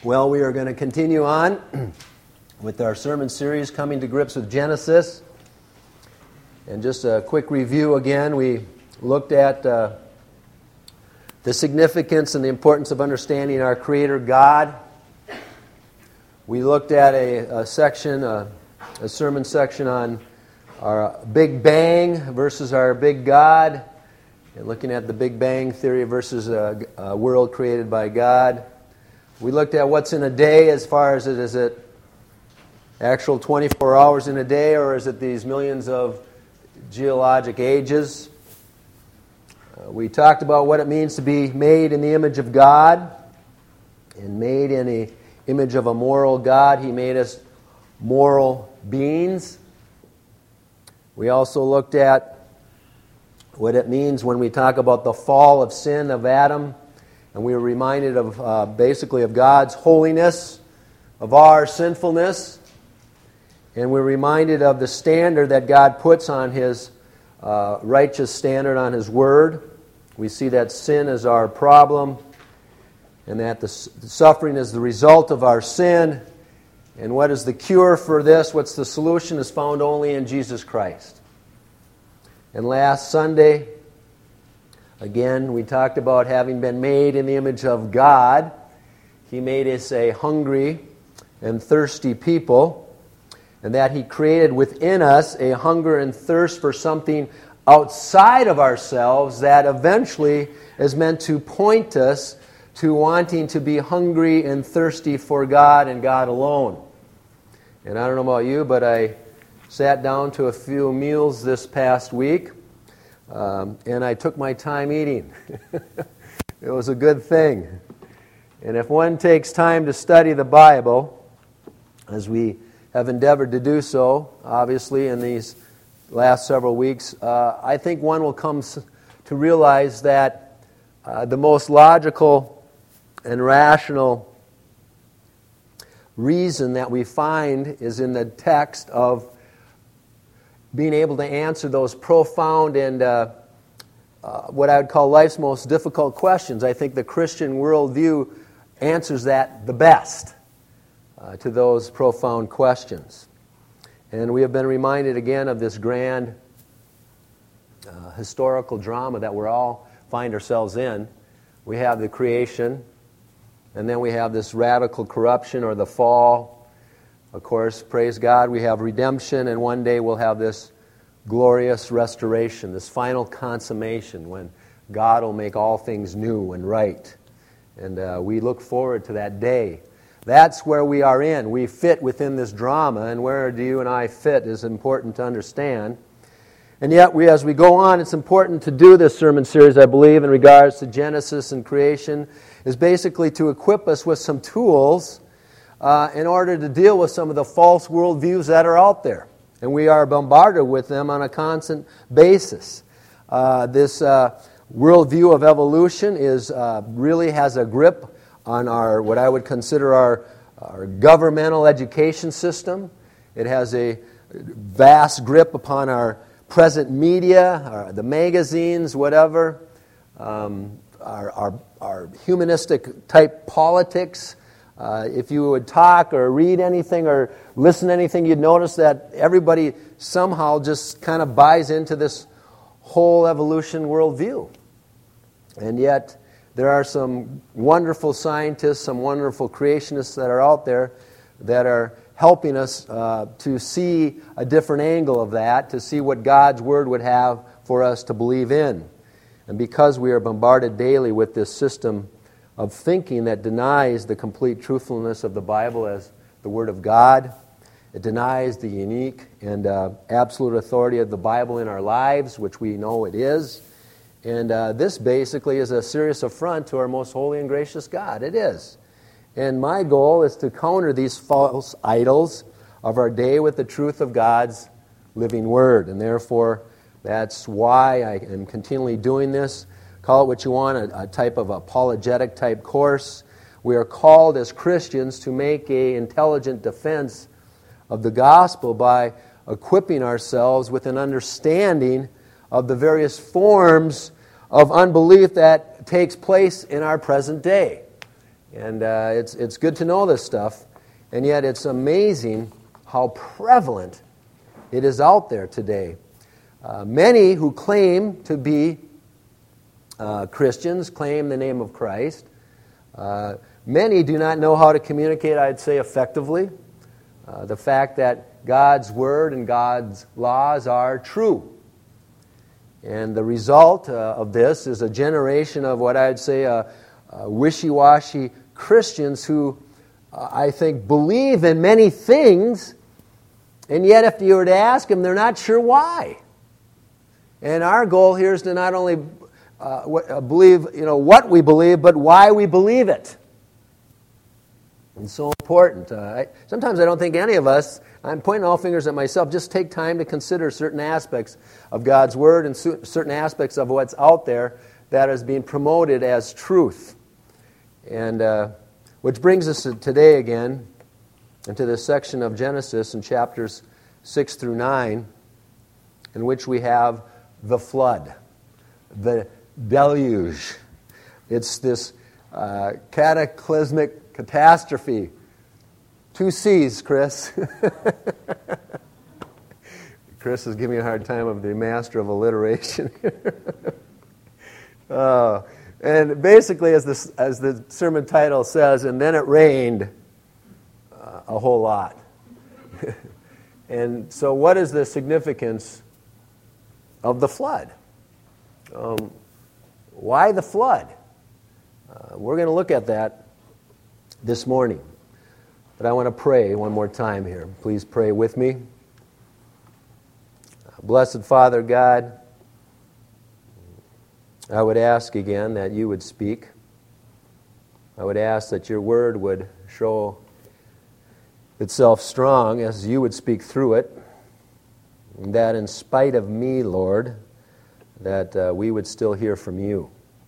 Well, we are going to continue on with our sermon series, Coming to Grips with Genesis. And just a quick review again, we looked at the significance and the importance of understanding our Creator God. We looked at a sermon section on our Big Bang versus our Big God, and looking at the Big Bang theory versus a world created by God. We looked at what's in a day as far as is it actual 24 hours in a day, or is it these millions of geologic ages? We talked about what it means to be made in the image of God and made in the image of a moral God. He made us moral beings. We also looked at what it means when we talk about the fall of sin of Adam. And we were reminded of basically of God's holiness, of our sinfulness. And we're reminded of the standard that God puts on His righteous standard on His Word. We see that sin is our problem, and that the suffering is the result of our sin. And what is the cure for this? What's the solution is found only in Jesus Christ. And last Sunday, again, we talked about having been made in the image of God. He made us a hungry and thirsty people, and that He created within us a hunger and thirst for something outside of ourselves that eventually is meant to point us to wanting to be hungry and thirsty for God and God alone. And I don't know about you, but I sat down to a few meals this past week, and I took my time eating. It was a good thing. And if one takes time to study the Bible, as we have endeavored to do so, obviously, in these last several weeks, I think one will come to realize that the most logical and rational reason that we find is in the text of being able to answer those profound and what I would call life's most difficult questions. I think the Christian worldview answers that the best to those profound questions. And we have been reminded again of this grand historical drama that we all find ourselves in. We have the creation, and then we have this radical corruption or the fall. Of course, praise God, we have redemption, and one day we'll have this glorious restoration, this final consummation when God will make all things new and right. And we look forward to that day. That's where we are in. We fit within this drama, and where do you and I fit is important to understand. And yet, as we go on, it's important to do this sermon series, I believe, in regards to Genesis and creation, is basically to equip us with some tools in order to deal with some of the false worldviews that are out there. And we are bombarded with them on a constant basis. This worldview of evolution really has a grip on our what I would consider our governmental education system. It has a vast grip upon our present media, the magazines, whatever, our humanistic type politics. If you would talk or read anything or listen to anything, you'd notice that everybody somehow just kind of buys into this whole evolution worldview. And yet, there are some wonderful scientists, some wonderful creationists that are out there that are helping us to see a different angle of that, to see what God's Word would have for us to believe in. And because we are bombarded daily with this system of thinking that denies the complete truthfulness of the Bible as the Word of God, it denies the unique and absolute authority of the Bible in our lives, which we know it is. And this basically is a serious affront to our most holy and gracious God. It is. And my goal is to counter these false idols of our day with the truth of God's living Word. And therefore, that's why I am continually doing this. Call it what you want, a type of apologetic type course. We are called as Christians to make an intelligent defense of the gospel by equipping ourselves with an understanding of the various forms of unbelief that takes place in our present day. And it's good to know this stuff, and yet it's amazing how prevalent it is out there today. Many who claim to be Christians, claim the name of Christ. Many do not know how to communicate, I'd say, effectively. The fact that God's Word and God's laws are true. And the result of this is a generation of what I'd say wishy-washy Christians who, I think, believe in many things, and yet if you were to ask them, they're not sure why. And our goal here is to not only believe, what we believe, but why we believe it. It's so important. Sometimes I don't think any of us, I'm pointing all fingers at myself, just take time to consider certain aspects of God's Word and certain aspects of what's out there that is being promoted as truth. And which brings us to today again into this section of Genesis in chapters 6 through 9, in which we have the flood, the deluge. It's this cataclysmic catastrophe. 2 C's, Chris. Chris is giving me a hard time of the master of alliteration. And basically, as the sermon title says, and then it rained a whole lot. And so what is the significance of the flood? Why the flood? We're going to look at that this morning. But I want to pray one more time here. Please pray with me. Blessed Father God, I would ask again that you would speak. I would ask that your word would show itself strong as you would speak through it. And that in spite of me, Lord, that we would still hear from you.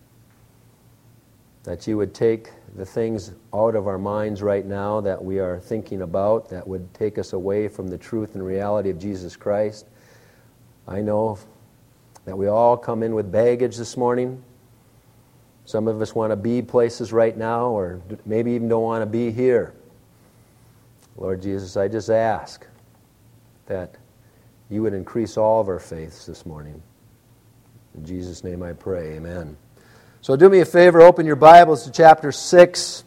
That you would take the things out of our minds right now that we are thinking about that would take us away from the truth and reality of Jesus Christ. I know that we all come in with baggage this morning. Some of us want to be places right now, or maybe even don't want to be here. Lord Jesus, I just ask that you would increase all of our faiths this morning. In Jesus' name I pray, amen. So do me a favor, open your Bibles to chapter 6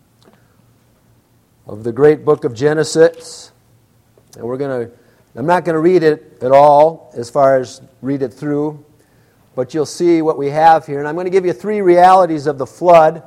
of the great book of Genesis. And I'm not going to read it at all as far as read it through, but you'll see what we have here. And I'm going to give you 3 realities of the flood.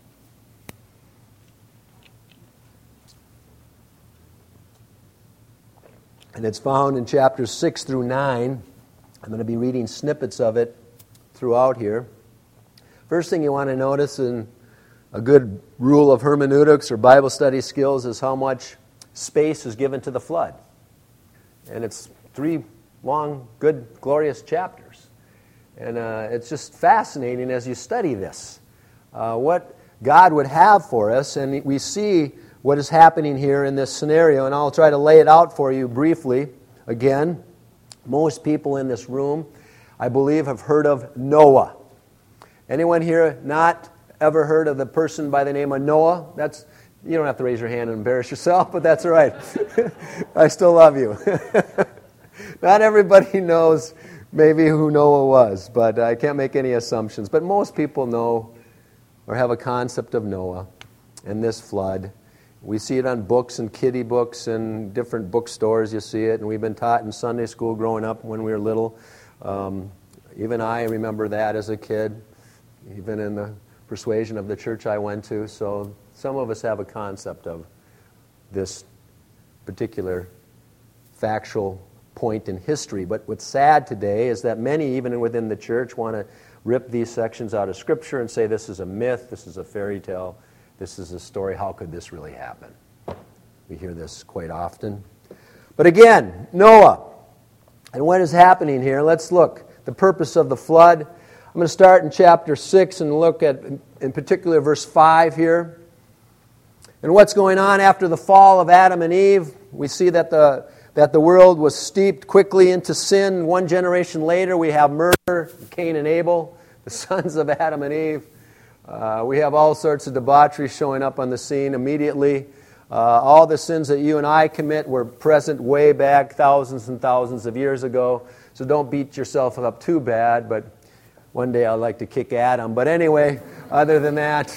And it's found in chapters 6 through 9. I'm going to be reading snippets of it throughout here. First thing you want to notice in a good rule of hermeneutics or Bible study skills is how much space is given to the flood. And it's 3 long, good, glorious chapters. And it's just fascinating as you study this, what God would have for us. And we see what is happening here in this scenario. And I'll try to lay it out for you briefly. Again, most people in this room, I believe, have heard of Noah. Anyone here not ever heard of the person by the name of Noah? You don't have to raise your hand and embarrass yourself, but that's all right. I still love you. Not everybody knows maybe who Noah was, but I can't make any assumptions. But most people know or have a concept of Noah and this flood. We see it on books and kiddie books and different bookstores. You see it, and we've been taught in Sunday school growing up when we were little. Even I remember that as a kid, even in the persuasion of the church I went to. So some of us have a concept of this particular factual point in history. But what's sad today is that many, even within the church, want to rip these sections out of Scripture and say this is a myth, this is a fairy tale, this is a story, how could this really happen? We hear this quite often. But again, Noah. And what is happening here? Let's look. The purpose of the flood. I'm going to start in chapter 6 and look at, in particular, verse 5 here. And what's going on after the fall of Adam and Eve? We see that the world was steeped quickly into sin. 1 generation later, we have murder, Cain and Abel, the sons of Adam and Eve. We have all sorts of debauchery showing up on the scene immediately. All the sins that you and I commit were present way back thousands and thousands of years ago. So don't beat yourself up too bad, but one day I'd like to kick Adam. But anyway, other than that,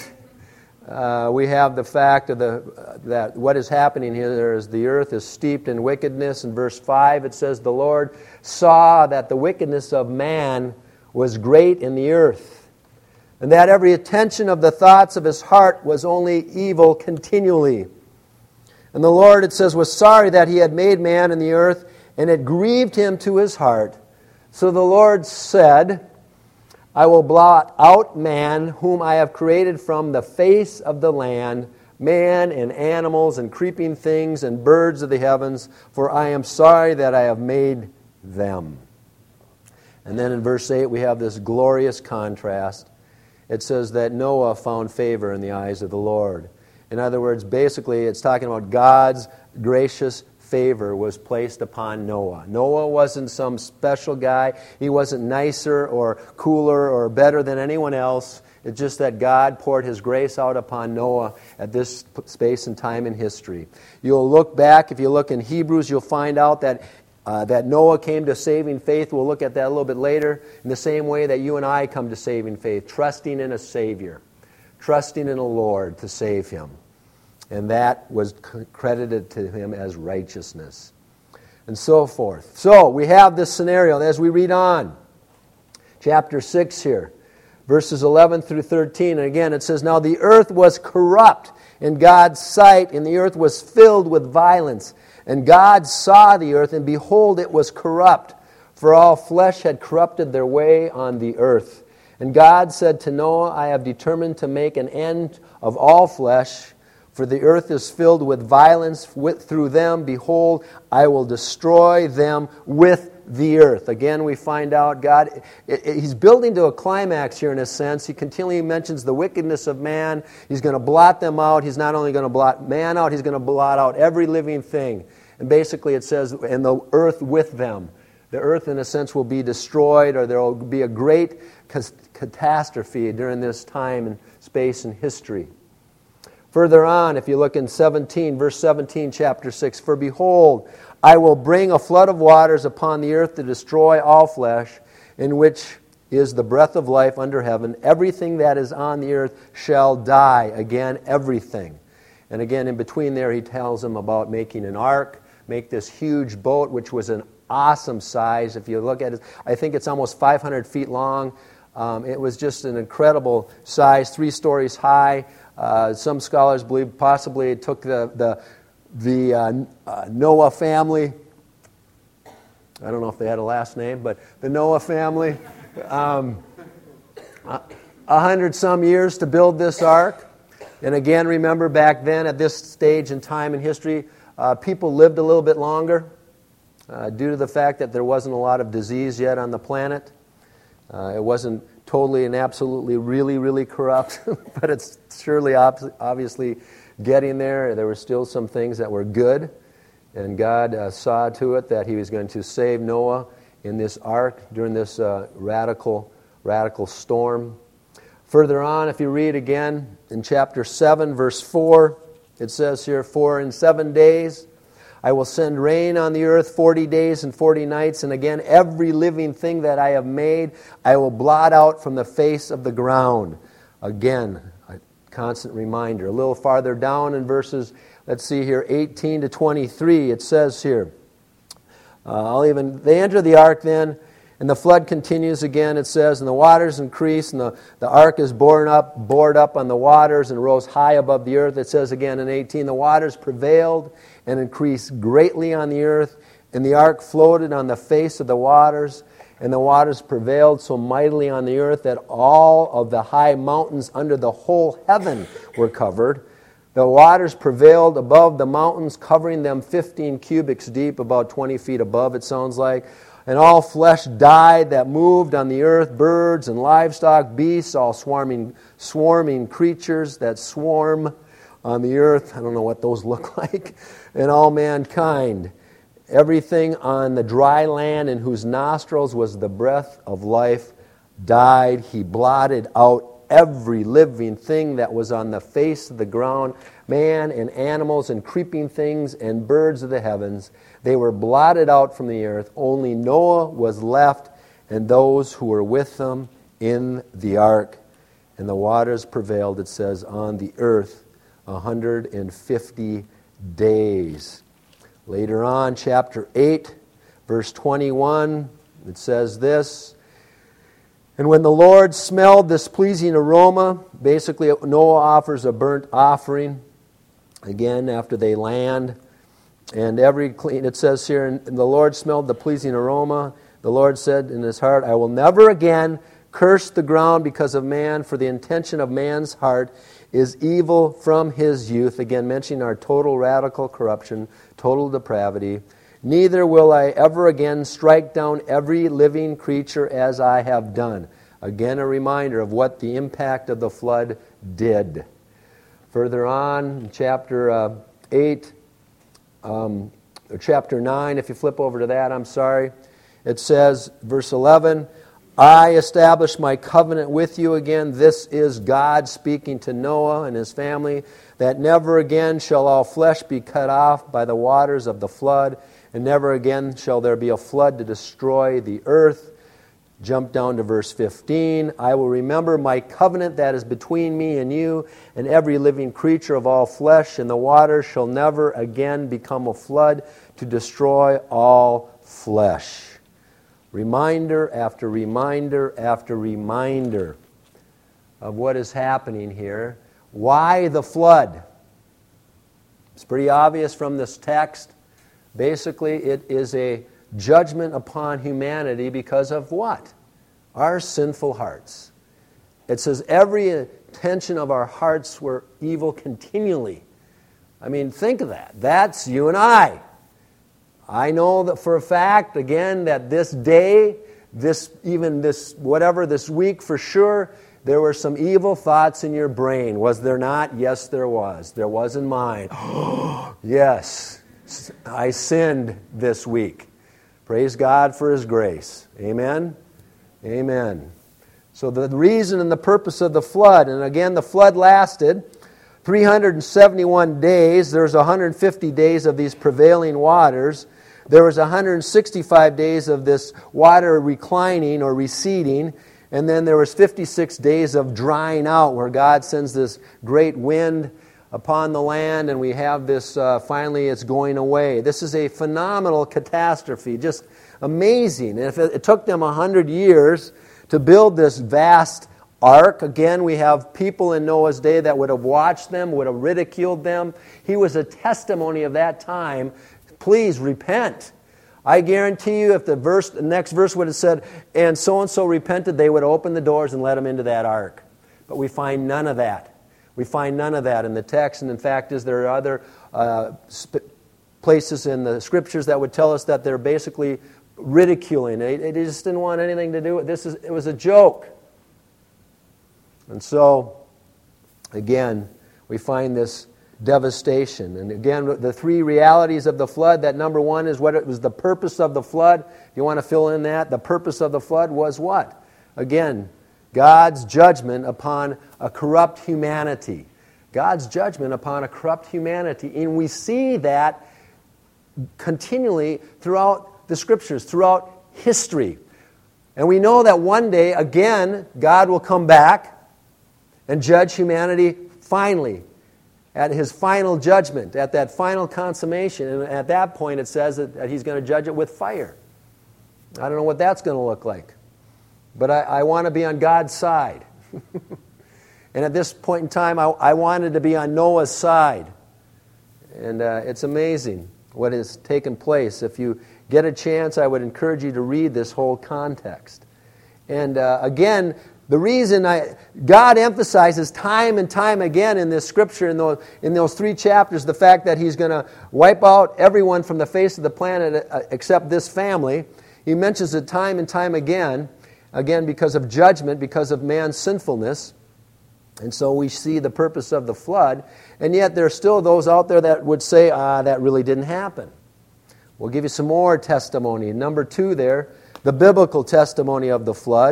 we have the fact of that what is happening here is the earth is steeped in wickedness. In verse 5 it says, the Lord saw that the wickedness of man was great in the earth, and that every attention of the thoughts of his heart was only evil continually. And the Lord, it says, was sorry that he had made man in the earth, and it grieved him to his heart. So the Lord said, I will blot out man, whom I have created from the face of the land, man and animals and creeping things and birds of the heavens, for I am sorry that I have made them. And then in verse 8 we have this glorious contrast. It says that Noah found favor in the eyes of the Lord. In other words, basically it's talking about God's gracious favor was placed upon Noah. Noah wasn't some special guy. He wasn't nicer or cooler or better than anyone else. It's just that God poured His grace out upon Noah at this space and time in history. You'll look back, if you look in Hebrews, you'll find out that Noah came to saving faith. We'll look at that a little bit later. In the same way that you and I come to saving faith, trusting in a Savior, trusting in a Lord to save him. And that was credited to him as righteousness. And so forth. So we have this scenario as we read on. Chapter 6 here. Verses 11 through 13. And again it says, now the earth was corrupt in God's sight, and the earth was filled with violence. And God saw the earth, and behold, it was corrupt, for all flesh had corrupted their way on the earth. And God said to Noah, I have determined to make an end of all flesh, for the earth is filled with violence through them. Behold, I will destroy them with the earth. Again, we find out God, He's building to a climax here in a sense. He continually mentions the wickedness of man. He's going to blot them out. He's not only going to blot man out, He's going to blot out every living thing. And basically it says, and the earth with them. The earth, in a sense, will be destroyed, or there will be a great catastrophe during this time and space and history. Further on, if you look in 17, verse 17, chapter 6, for behold, I will bring a flood of waters upon the earth to destroy all flesh, in which is the breath of life under heaven. Everything that is on the earth shall die. Again, everything. And again, in between there, he tells them about making an ark, make this huge boat, which was an awesome size. If you look at it, I think it's almost 500 feet long. It was just an incredible size, 3 stories high. Some scholars believe possibly it took the Noah family. I don't know if they had a last name, but the Noah family, 100 some years to build this ark. And again, remember back then at this stage in time in history, people lived a little bit longer due to the fact that there wasn't a lot of disease yet on the planet. It wasn't totally and absolutely really, really corrupt, but it's surely obviously getting there. There were still some things that were good, and God saw to it that He was going to save Noah in this ark during this radical storm. Further on, if you read again in chapter 7, verse 4, it says here, for in 7 days I will send rain on the earth 40 days and 40 nights, and again every living thing that I have made I will blot out from the face of the ground. Again, a constant reminder. A little farther down in verses, let's see here, 18 to 23, it says here, they enter the ark then, and the flood continues again, it says, and the waters increase, and the ark is bored up on the waters and rose high above the earth. It says again in 18, the waters prevailed and increased greatly on the earth, and the ark floated on the face of the waters, and the waters prevailed so mightily on the earth that all of the high mountains under the whole heaven were covered. The waters prevailed above the mountains, covering them 15 cubits deep, about 20 feet above, it sounds like. And all flesh died that moved on the earth, birds and livestock, beasts, all swarming creatures that swarm on the earth. I don't know what those look like. And all mankind. Everything on the dry land in whose nostrils was the breath of life died. He blotted out every living thing that was on the face of the ground, man and animals and creeping things and birds of the heavens. They were blotted out from the earth. Only Noah was left and those who were with him in the ark. And the waters prevailed, it says, on the earth 150 days. Later on, chapter 8, verse 21, it says this, and when the Lord smelled this pleasing aroma, basically Noah offers a burnt offering, again, after they land. And it says here, and the Lord smelled the pleasing aroma. The Lord said in his heart, I will never again curse the ground because of man, for the intention of man's heart is evil from his youth. Again, mentioning our total radical corruption, total depravity. Neither will I ever again strike down every living creature as I have done. Again, a reminder of what the impact of the flood did. Further on, chapter 8, or chapter 9, if you flip over to that, I'm sorry. It says, verse 11, I establish my covenant with you again. This is God speaking to Noah and his family, that never again shall all flesh be cut off by the waters of the flood, and never again shall there be a flood to destroy the earth. Jump down to verse 15. I will remember my covenant that is between me and you and every living creature of all flesh, and the water shall never again become a flood to destroy all flesh. Reminder after reminder after reminder of what is happening here. Why the flood? It's pretty obvious from this text. Basically, it is a judgment upon humanity because of what? Our sinful hearts. It says every intention of our hearts were evil continually. I mean, think of that. That's you and I. I know that for a fact, again, that this day, this week for sure, there were some evil thoughts in your brain. Was there not? Yes, there was. There was in mine. Yes, I sinned this week. Praise God for His grace. Amen? Amen. So the reason and the purpose of the flood, and again, the flood lasted 371 days. There's 150 days of these prevailing waters. There was 165 days of this water reclining or receding, and then there was 56 days of drying out where God sends this great wind upon the land, and we have this, finally it's going away. This is a phenomenal catastrophe, just amazing. And if it took them 100 years to build this vast ark, again, we have people in Noah's day that would have watched them, would have ridiculed them. He was a testimony of that time. Please repent. I guarantee you if the next verse would have said, and so repented, they would open the doors and let them into that ark. But we find none of that. We find none of that in the text, and in fact, there are other places in the Scriptures that would tell us that they're basically ridiculing. They just didn't want anything to do with this. It was a joke. And so, again, we find this devastation. And again, the three realities of the flood, that number one is what it was the purpose of the flood. If you want to fill in that, the purpose of the flood was what? Again, God's judgment upon a corrupt humanity. God's judgment upon a corrupt humanity. And we see that continually throughout the Scriptures, throughout history. And we know that one day, again, God will come back and judge humanity finally, at His final judgment, at that final consummation. And at that point, it says that He's going to judge it with fire. I don't know what that's going to look like. But I want to be on God's side. And at this point in time, I wanted to be on Noah's side. And it's amazing what has taken place. If you get a chance, I would encourage you to read this whole context. And again, the reason God emphasizes time and time again in this Scripture, in those 3 chapters, the fact that He's going to wipe out everyone from the face of the planet except this family. He mentions it time and time again because of judgment, because of man's sinfulness. And so we see the purpose of the flood. And yet there are still those out there that would say, that really didn't happen. We'll give you some more testimony. Number 2 there, the biblical testimony of the flood.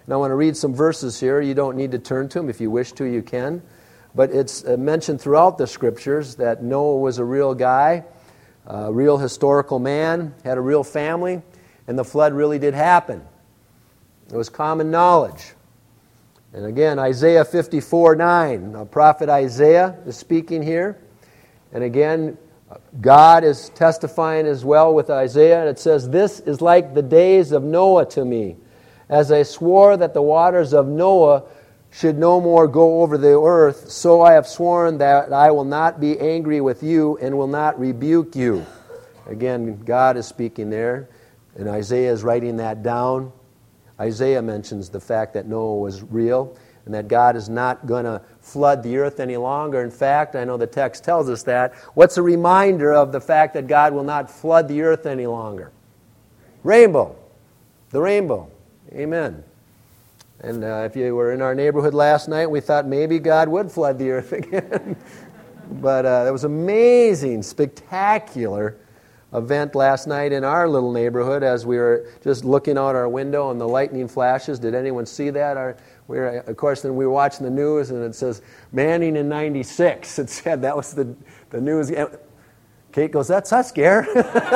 And I want to read some verses here. You don't need to turn to them. If you wish to, you can. But it's mentioned throughout the Scriptures that Noah was a real guy, a real historical man, had a real family, and the flood really did happen. It was common knowledge. And again, Isaiah 54:9, prophet Isaiah is speaking here. And again, God is testifying as well with Isaiah, and it says, "This is like the days of Noah to me, as I swore that the waters of Noah should no more go over the earth, so I have sworn that I will not be angry with you and will not rebuke you." Again, God is speaking there, and Isaiah is writing that down. Isaiah mentions the fact that Noah was real and that God is not going to flood the earth any longer. In fact, I know the text tells us that. What's a reminder of the fact that God will not flood the earth any longer? Rainbow. The rainbow. Amen. And if you were in our neighborhood last night, we thought maybe God would flood the earth again. But it was amazing, spectacular event last night in our little neighborhood as we were just looking out our window and the lightning flashes. Did anyone see that? Of course, then we were watching the news and it says, Manning in 96. It said that was the news. Kate goes, "That's us, Gare."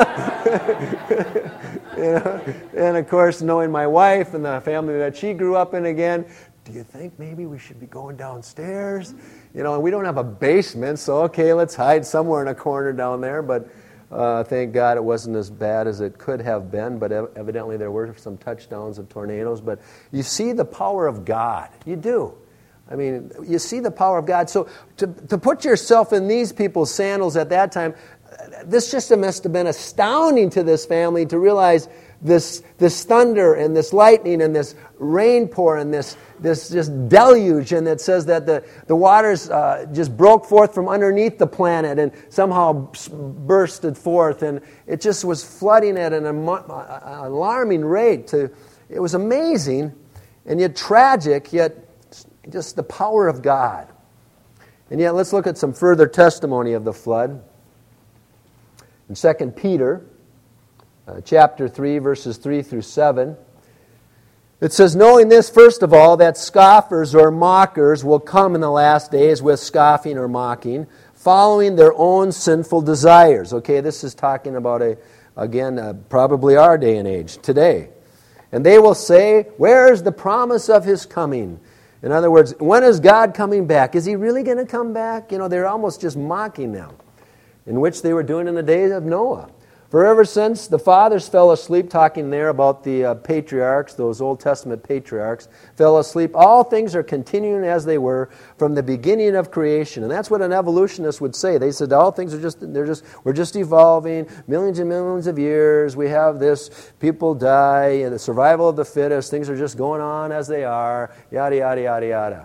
And of course, knowing my wife and the family that she grew up in again, do you think maybe we should be going downstairs? And we don't have a basement, so okay, let's hide somewhere in a corner down there. But thank God it wasn't as bad as it could have been, but evidently there were some touchdowns of tornadoes. But you see the power of God. You do. I mean, you see the power of God. So to put yourself in these people's sandals at that time, this just must have been astounding to this family to realize this thunder and this lightning and this rain pour and this just deluge, and it says that the waters just broke forth from underneath the planet and somehow bursted forth, and it just was flooding at an alarming rate. It was amazing, and yet tragic, yet just the power of God. And yet let's look at some further testimony of the flood. In 2 Peter chapter 3, verses 3 through 7, it says, "Knowing this, first of all, that scoffers or mockers will come in the last days with scoffing or mocking, following their own sinful desires." Okay, this is talking about, probably our day and age, today. "And they will say, 'Where is the promise of His coming?'" In other words, when is God coming back? Is He really going to come back? They're almost just mocking them, in which they were doing in the days of Noah. "For ever since the fathers fell asleep," talking there about the patriarchs, those Old Testament patriarchs, "fell asleep, all things are continuing as they were from the beginning of creation." And that's what an evolutionist would say. They said all things we're just evolving, millions and millions of years, we have this, people die, and the survival of the fittest, things are just going on as they are, yada, yada, yada, yada.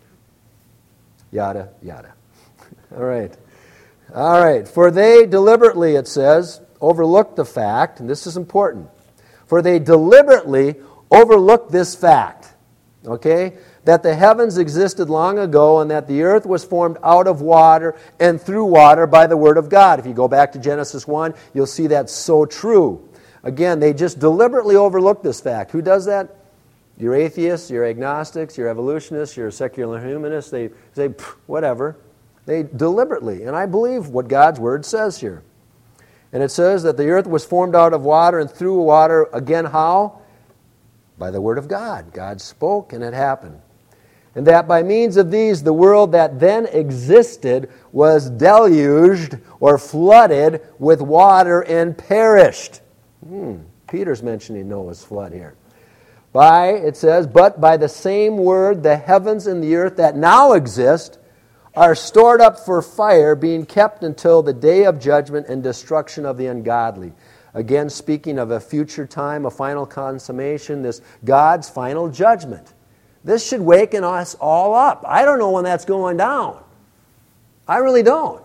Yada, yada. All right. "For they deliberately," it says, "overlooked the fact," and this is important, "for they deliberately overlooked this fact," okay, "that the heavens existed long ago and that the earth was formed out of water and through water by the word of God." If you go back to Genesis 1, you'll see that's so true. Again, they just deliberately overlooked this fact. Who does that? Your atheists, your agnostics, your evolutionists, your secular humanists. They say, whatever. They deliberately, and I believe what God's word says here. And it says that the earth was formed out of water and through water. Again, how? By the word of God. God spoke and it happened. "And that by means of these, the world that then existed was deluged or flooded with water and perished." Peter's mentioning Noah's flood here. It says, "But by the same word, the heavens and the earth that now exist are stored up for fire, being kept until the day of judgment and destruction of the ungodly." Again, speaking of a future time, a final consummation, this God's final judgment. This should waken us all up. I don't know when that's going down. I really don't.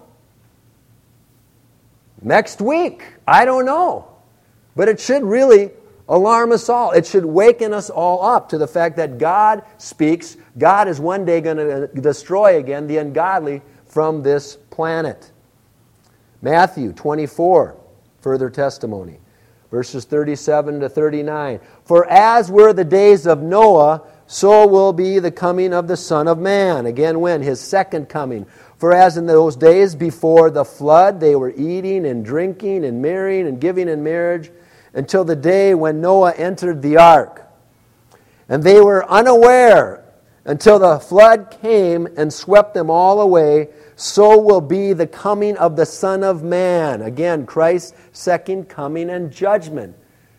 Next week, I don't know. But it should really alarm us all. It should waken us all up to the fact that God speaks. God is one day going to destroy again the ungodly from this planet. Matthew 24, further testimony. verses 37 to 39. For as were the days of Noah, so will be the coming of the Son of Man. Again, when? His second coming. For as in those days before the flood, they were eating and drinking and marrying and giving in marriage until the day when Noah entered the ark. And they were unaware until the flood came and swept them all away. So will be the coming of the Son of Man. Again, Christ's second coming and judgment.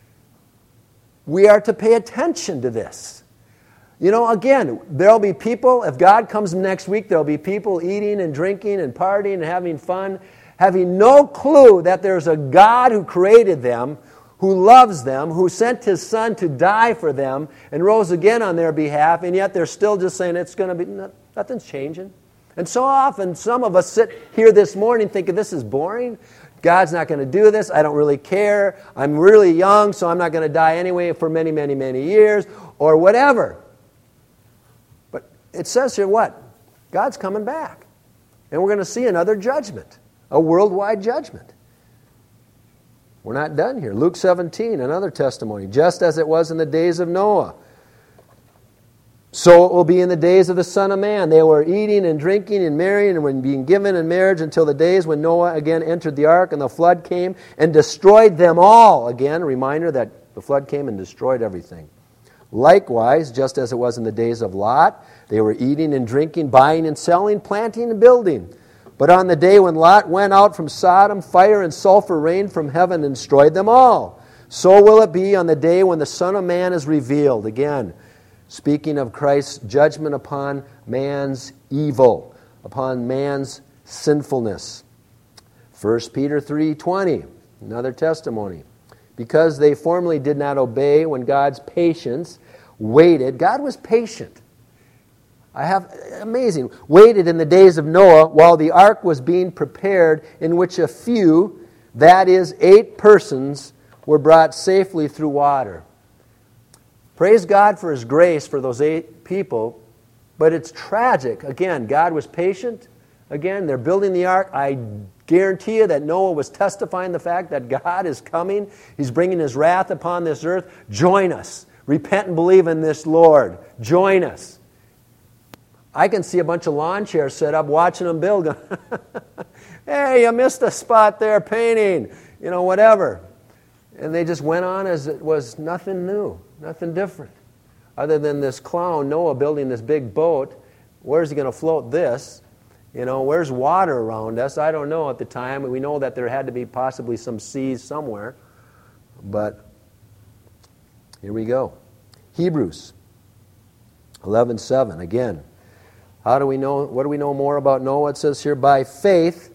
We are to pay attention to this. You know, again, there'll be people, if God comes next week, there'll be people eating and drinking and partying and having fun, having no clue that there's a God who created them, who loves them, who sent His Son to die for them and rose again on their behalf, and yet they're still just saying it's going to be, nothing's changing. And so often, some of us sit here this morning thinking, this is boring. God's not going to do this. I don't really care. I'm really young, so I'm not going to die anyway for many, many, many years, or whatever. But it says here what? God's coming back. And we're going to see another judgment, a worldwide judgment. We're not done here. Luke 17, another testimony. Just as it was in the days of Noah, so it will be in the days of the Son of Man. They were eating and drinking and marrying and being given in marriage until the days when Noah again entered the ark and the flood came and destroyed them all. Again, a reminder that the flood came and destroyed everything. Likewise, just as it was in the days of Lot, they were eating and drinking, buying and selling, planting and building. But on the day when Lot went out from Sodom, fire and sulfur rained from heaven and destroyed them all. So will it be on the day when the Son of Man is revealed. Again, speaking of Christ's judgment upon man's evil, upon man's sinfulness. 1 Peter 3:20, another testimony. Because they formerly did not obey when God's patience waited. God was patient. Amazing. Waited in the days of Noah while the ark was being prepared, in which a few, that is 8 persons, were brought safely through water. Praise God for His grace for those 8 people, but it's tragic. Again, God was patient. Again, they're building the ark. I guarantee you that Noah was testifying the fact that God is coming. He's bringing His wrath upon this earth. Join us. Repent and believe in this Lord. Join us. I can see a bunch of lawn chairs set up watching them build. Hey, you missed a spot there painting. Whatever. And they just went on as it was nothing new. Nothing different. Other than this clown, Noah, building this big boat. Where's he going to float this? Where's water around us? I don't know at the time. We know that there had to be possibly some seas somewhere. But here we go. Hebrews 11:7. Again, how do we know? What do we know more about Noah? It says here, by faith.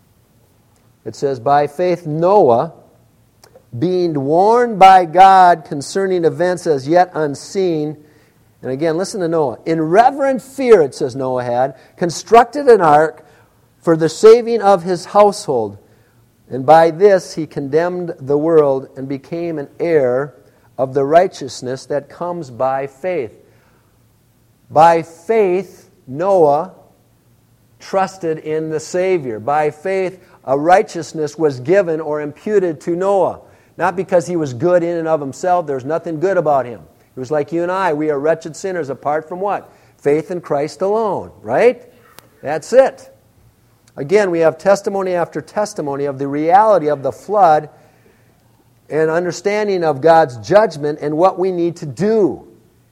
It says, by faith Noah, being warned by God concerning events as yet unseen. And again, listen to Noah. In reverent fear, it says Noah had, constructed an ark for the saving of his household. And by this he condemned the world and became an heir of the righteousness that comes by faith. By faith, Noah trusted in the Savior. By faith, a righteousness was given or imputed to Noah. Not because he was good in and of himself. There's nothing good about him. He was like you and I. We are wretched sinners apart from what? Faith in Christ alone, right? That's it. Again, we have testimony after testimony of the reality of the flood and understanding of God's judgment and what we need to do.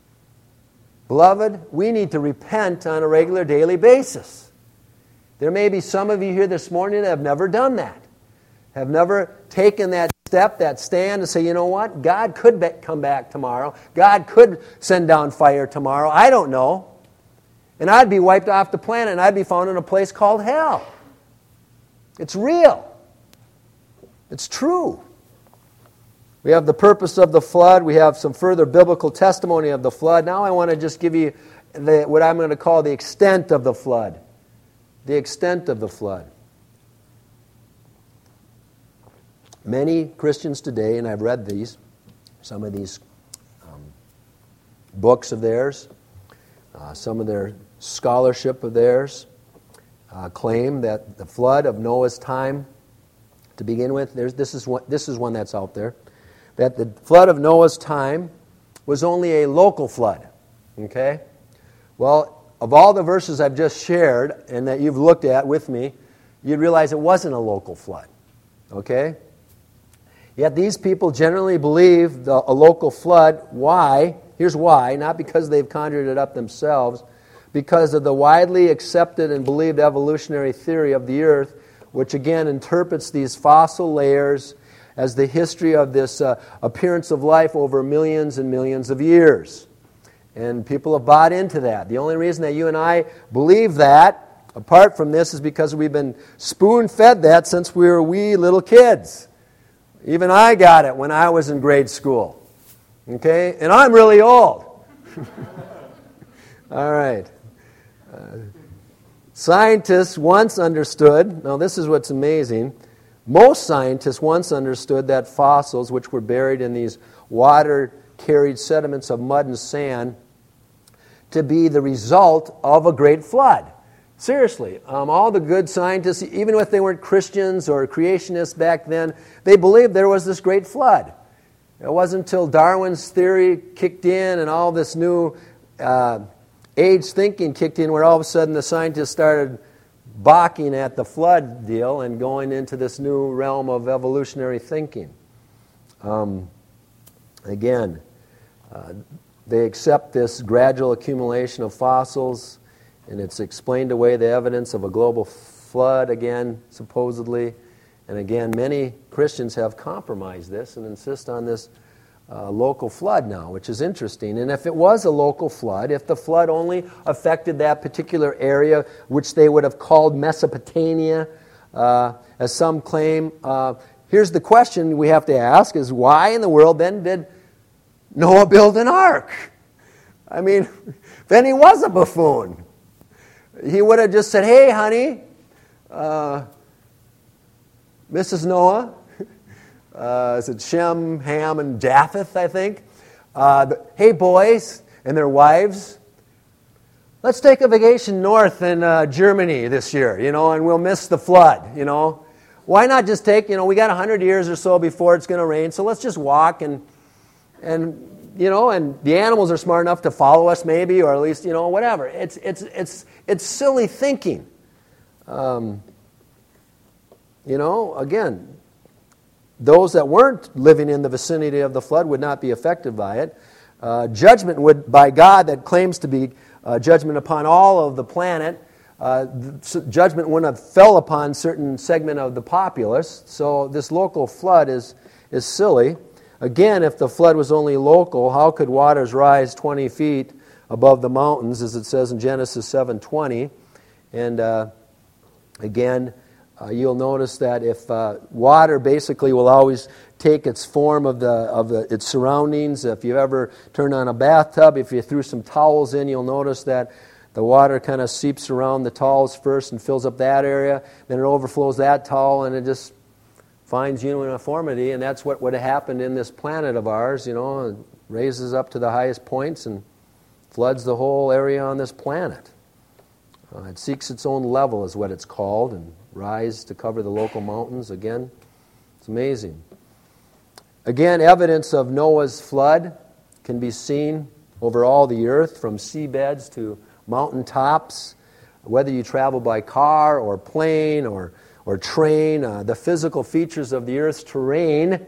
Beloved, we need to repent on a regular daily basis. There may be some of you here this morning that have never done that. Have never taken that step, that stand, and say, you know what? God could come back tomorrow. God could send down fire tomorrow. I don't know. And I'd be wiped off the planet, and I'd be found in a place called hell. It's real. It's true. We have the purpose of the flood. We have some further biblical testimony of the flood. Now I want to just give you what I'm going to call the extent of the flood. The extent of the flood. Many Christians today, and I've read some of these books of theirs, some of their scholarship of theirs, claim that the flood of Noah's time, to begin with, this is one that's out there. that the flood of Noah's time was only a local flood. Okay? Well, of all the verses I've just shared and that you've looked at with me, you'd realize it wasn't a local flood. Okay? Yet these people generally believe a local flood. Why? Here's why. Not because they've conjured it up themselves, because of the widely accepted and believed evolutionary theory of the earth, which again interprets these fossil layers as the history of this appearance of life over millions and millions of years. And people have bought into that. The only reason that you and I believe that, apart from this, is because we've been spoon-fed that since we were wee little kids. Even I got it when I was in grade school. Okay? And I'm really old. All right. Scientists once understood, now this is what's amazing, most scientists once understood that fossils, which were buried in these water-carried sediments of mud and sand, to be the result of a great flood. Seriously, all the good scientists, even if they weren't Christians or creationists back then, they believed there was this great flood. It wasn't until Darwin's theory kicked in and all this new age thinking kicked in where all of a sudden the scientists started balking at the flood deal and going into this new realm of evolutionary thinking. Again, they accept this gradual accumulation of fossils, and it's explained away the evidence of a global flood again, supposedly. And again, many Christians have compromised this and insist on this local flood now, which is interesting. And if it was a local flood, if the flood only affected that particular area, which they would have called Mesopotamia, as some claim, here's the question we have to ask is why in the world then did Noah build an ark? I mean, then he was a buffoon. He would have just said, hey, honey, Mrs. Noah, is it Shem, Ham, and Japheth, I think? Hey, boys and their wives, let's take a vacation north in Germany this year, and we'll miss the flood, Why not just take, we got 100 years or so before it's going to rain, so let's just walk and the animals are smart enough to follow us maybe, or at least, whatever. It's silly thinking. Again, those that weren't living in the vicinity of the flood would not be affected by it. Judgment would, by God, that claims to be judgment upon all of the planet, judgment wouldn't have fell upon certain segment of the populace. So this local flood is silly. Again, if the flood was only local, how could waters rise 20 feet above the mountains, as it says in Genesis 7:20? And again, you'll notice that if water basically will always take its form of its surroundings. If you ever turn on a bathtub, if you threw some towels in, you'll notice that the water kind of seeps around the towels first and fills up that area. Then it overflows that towel, and it just finds uniformity, and that's what would have happened in this planet of ours. It raises up to the highest points and floods the whole area on this planet. It seeks its own level, is what it's called, and rise to cover the local mountains. Again, it's amazing. Again, evidence of Noah's flood can be seen over all the earth, from seabeds to mountaintops. Whether you travel by car or plane or train, the physical features of the earth's terrain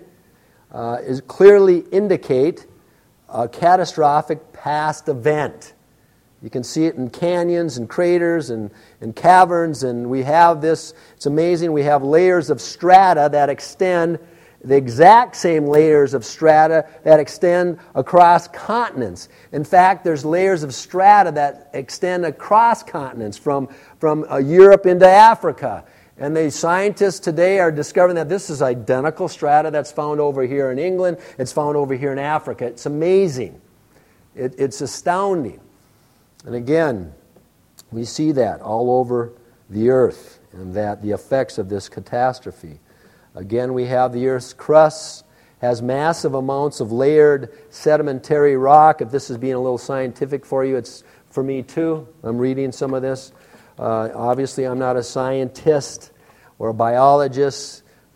clearly indicate a catastrophic past event. You can see it in canyons and craters and caverns, and we have this, it's amazing, we have layers of strata that extend, the exact same layers of strata that extend across continents. In fact, there's layers of strata that extend across continents from Europe into Africa. And the scientists today are discovering that this is identical strata that's found over here in England. It's found over here in Africa. It's amazing. It's astounding. And again, we see that all over the earth, and that the effects of this catastrophe. Again, we have the earth's crust has massive amounts of layered sedimentary rock. If this is being a little scientific for you, it's for me too. I'm reading some of this. Obviously, I'm not a scientist or a biologist,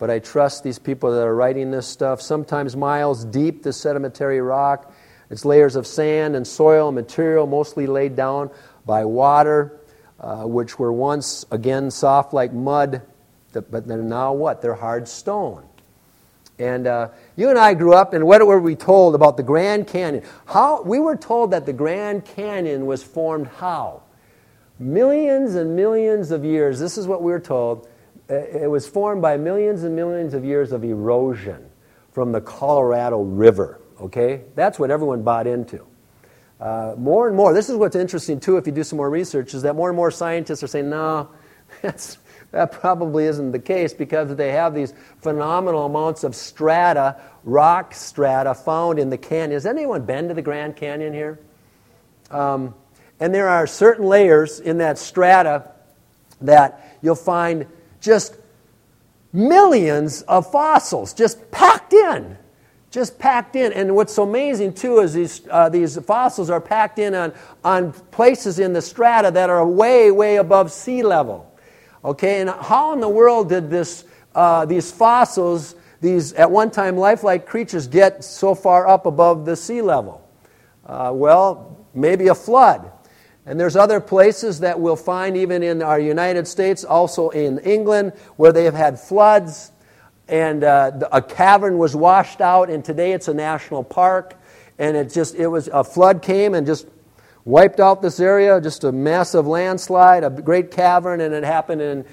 but I trust these people that are writing this stuff. Sometimes miles deep, this sedimentary rock. It's layers of sand and soil and material mostly laid down by water, which were once, again, soft like mud, but they're now what? They're hard stone. And you and I grew up, and what were we told about the Grand Canyon? We were told that the Grand Canyon was formed how? Millions and millions of years. This is what we were told. It was formed by millions and millions of years of erosion from the Colorado River. Okay? That's what everyone bought into. More and more, this is what's interesting too if you do some more research, is that more and more scientists are saying, no, that probably isn't the case, because they have these phenomenal amounts of strata, rock strata, found in the canyon. Has anyone been to the Grand Canyon here? And there are certain layers in that strata that you'll find just millions of fossils just packed in. And what's so amazing, too, is these fossils are packed in on places in the strata that are way, way above sea level. Okay, and how in the world did these fossils, these at one time lifelike creatures, get so far up above the sea level? Well, maybe a flood. And there's other places that we'll find even in our United States, also in England, where they have had floods, and a cavern was washed out, and today it's a national park, and a flood came and just wiped out this area, just a massive landslide, a great cavern, and it happened in,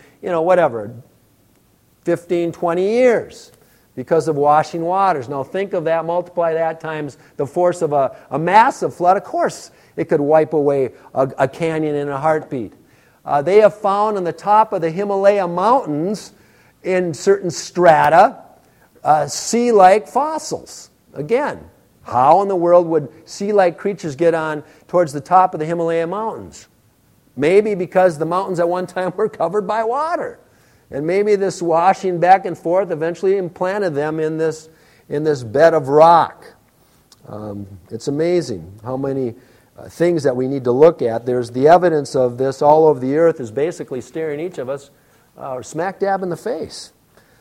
15, 20 years because of washing waters. Now think of that, multiply that times the force of a massive flood. Of course, it could wipe away a canyon in a heartbeat. They have found on the top of the Himalaya mountains, in certain strata, sea-like fossils. Again, how in the world would sea-like creatures get on towards the top of the Himalaya mountains? Maybe because the mountains at one time were covered by water. And maybe this washing back and forth eventually implanted them in this bed of rock. It's amazing how many things that we need to look at. There's the evidence of this all over the earth is basically staring each of us smack dab in the face.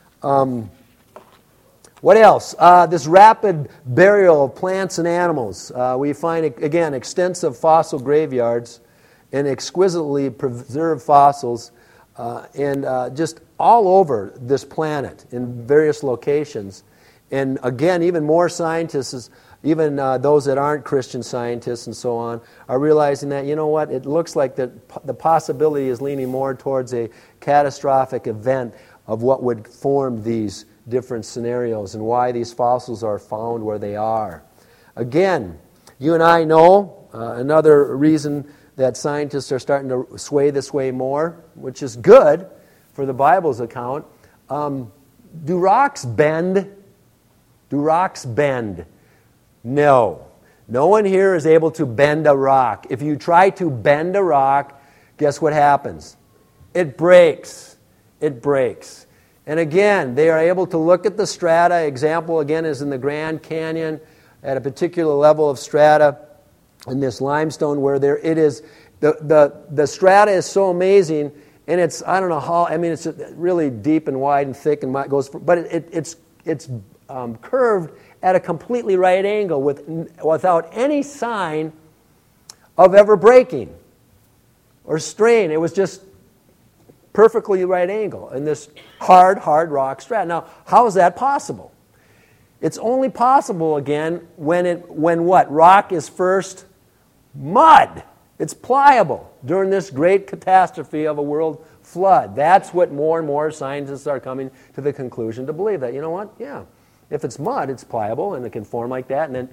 What else? This rapid burial of plants and animals. We find, again, extensive fossil graveyards and exquisitely preserved fossils and just all over this planet in various locations. And again, even more scientists, even those that aren't Christian scientists and so on, are realizing that, it looks like the possibility is leaning more towards a catastrophic event of what would form these different scenarios and why these fossils are found where they are. Again, you and I know another reason that scientists are starting to sway this way more, which is good for the Bible's account. Do rocks bend? Do rocks bend? No. No one here is able to bend a rock. If you try to bend a rock, guess what happens? It breaks. It breaks. And again, they are able to look at the strata. Example, again, is in the Grand Canyon at a particular level of strata in this limestone where it is, the strata is so amazing, and it's, I don't know how, it's really deep and wide and thick and goes, but it's curved at a completely right angle without any sign of ever breaking or strain. It was just perfectly right angle in this hard rock strata. Now, how is that possible? It's only possible, again, when what? Rock is first mud. It's pliable during this great catastrophe of a world flood. That's what more and more scientists are coming to the conclusion to believe, that, yeah, if it's mud, it's pliable and it can form like that, and then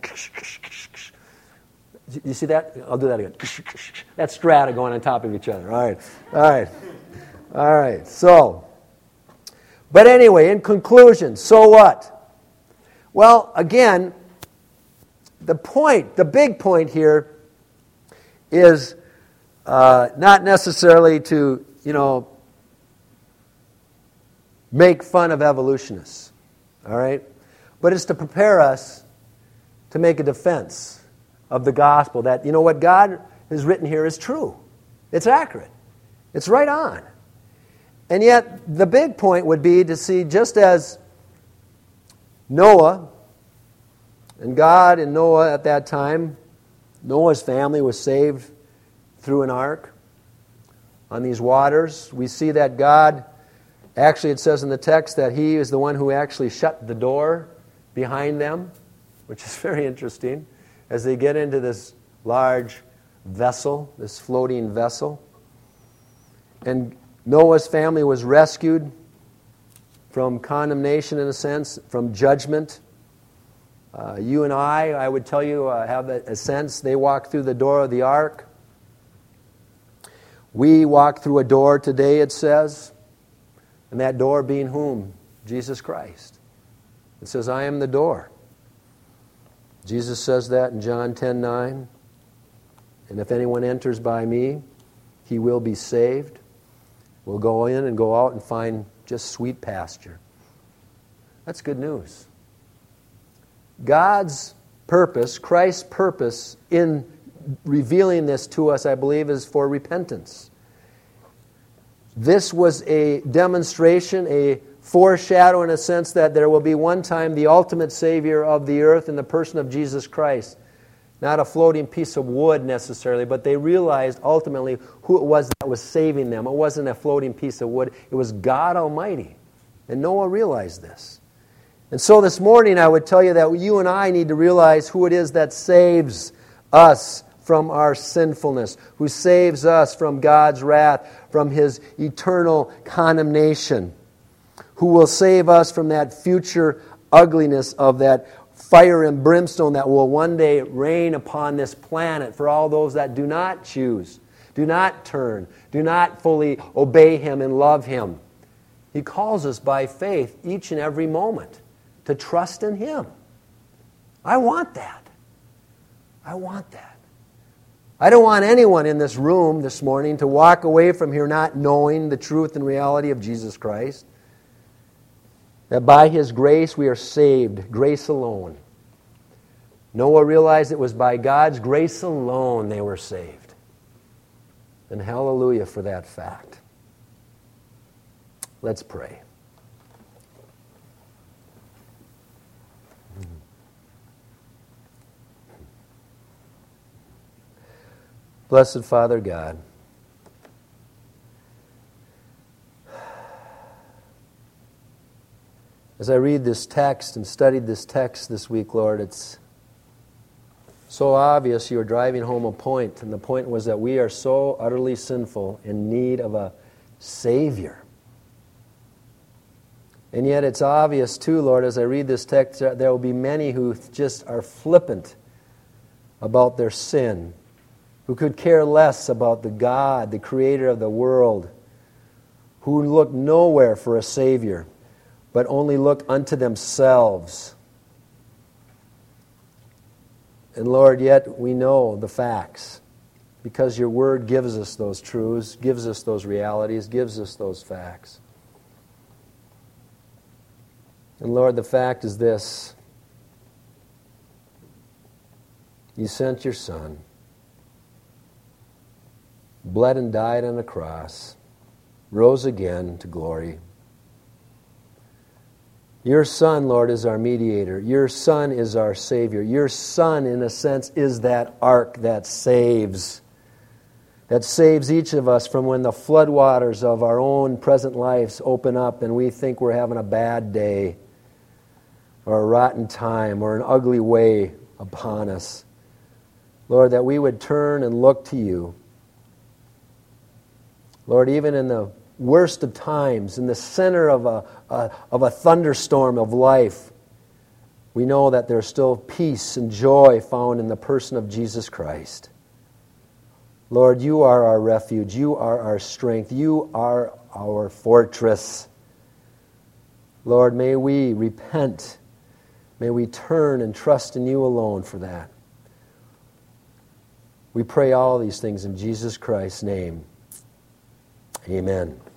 you see that? I'll do that again. That's strata going on top of each other. All right. So, but anyway, in conclusion, so what? Well, again, the big point here is not necessarily to, make fun of evolutionists, all right? But it's to prepare us to make a defense of the gospel that, what God has written here is true. It's accurate. It's right on. And yet, the big point would be to see just as Noah and God and Noah at that time, Noah's family was saved through an ark on these waters. We see that God, actually it says in the text that He is the one who actually shut the door behind them, which is very interesting, as they get into this large vessel, this floating vessel. And Noah's family was rescued from condemnation, in a sense, from judgment. You and I would tell you, have a sense. They walked through the door of the ark. We walk through a door today, it says. And that door being whom? Jesus Christ. It says, I am the door. Jesus says that in John 10:9. And if anyone enters by me, he will be saved. We'll go in and go out and find just sweet pasture. That's good news. God's purpose, Christ's purpose in revealing this to us, I believe, is for repentance. This was a demonstration, a foreshadow in a sense that there will be one time the ultimate Savior of the earth in the person of Jesus Christ. Not a floating piece of wood necessarily, but they realized ultimately who it was that was saving them. It wasn't a floating piece of wood. It was God Almighty. And Noah realized this. And so this morning I would tell you that you and I need to realize who it is that saves us from our sinfulness, who saves us from God's wrath, from His eternal condemnation, who will save us from that future ugliness of that fire and brimstone that will one day rain upon this planet for all those that do not choose, do not turn, do not fully obey Him and love Him. He calls us by faith each and every moment to trust in Him. I want that. I want that. I don't want anyone in this room this morning to walk away from here not knowing the truth and reality of Jesus Christ. That by His grace we are saved, grace alone. Noah realized it was by God's grace alone they were saved. And hallelujah for that fact. Let's pray. Blessed Father God, as I read this text and studied this text this week, Lord, it's so obvious you are driving home a point, and the point was that we are so utterly sinful in need of a Savior. And yet it's obvious too, Lord, as I read this text, that there will be many who just are flippant about their sin, who could care less about the God, the Creator of the world, who look nowhere for a Savior, but only look unto themselves. And Lord, yet we know the facts, because your Word gives us those truths, gives us those realities, gives us those facts. And Lord, the fact is this: you sent your Son, bled and died on the cross, rose again to glory. Your Son, Lord, is our mediator. Your Son is our Savior. Your Son, in a sense, is that ark that saves each of us from when the floodwaters of our own present lives open up and we think we're having a bad day or a rotten time or an ugly way upon us. Lord, that we would turn and look to you. Lord, even in the worst of times, in the center of a thunderstorm of life, we know that there's still peace and joy found in the person of Jesus Christ. Lord, you are our refuge. You are our strength. You are our fortress. Lord, may we repent. May we turn and trust in you alone for that. We pray all these things in Jesus Christ's name. Amen.